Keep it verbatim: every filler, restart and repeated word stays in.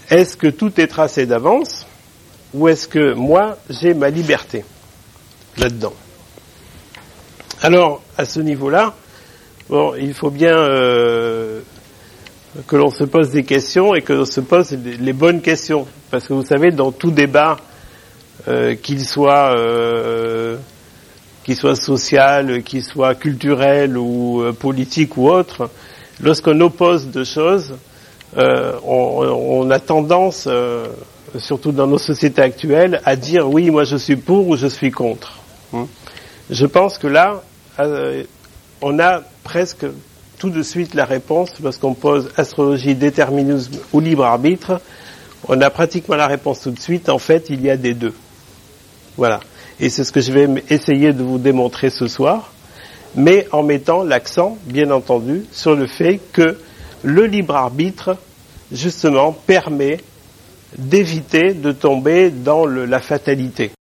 Est-ce que tout est tracé d'avance ou est-ce que moi, j'ai ma liberté là-dedans? Alors, à ce niveau-là, bon, il faut bien euh, que l'on se pose des questions et que l'on se pose les bonnes questions. Parce que vous savez, dans tout débat, euh, qu'il soit euh, qu'il soit social, qu'il soit culturel ou euh, politique ou autre, lorsqu'on oppose deux choses, euh, on, on a tendance, euh, surtout dans nos sociétés actuelles, à dire oui, moi je suis pour ou je suis contre. Je pense que là, euh, on a presque tout de suite la réponse, lorsqu'on pose astrologie, déterminisme ou libre arbitre, on a pratiquement la réponse tout de suite. En fait, il y a des deux. Voilà. Et c'est ce que je vais essayer de vous démontrer ce soir, mais en mettant l'accent, bien entendu, sur le fait que le libre arbitre, justement, permet d'éviter de tomber dans le, la fatalité.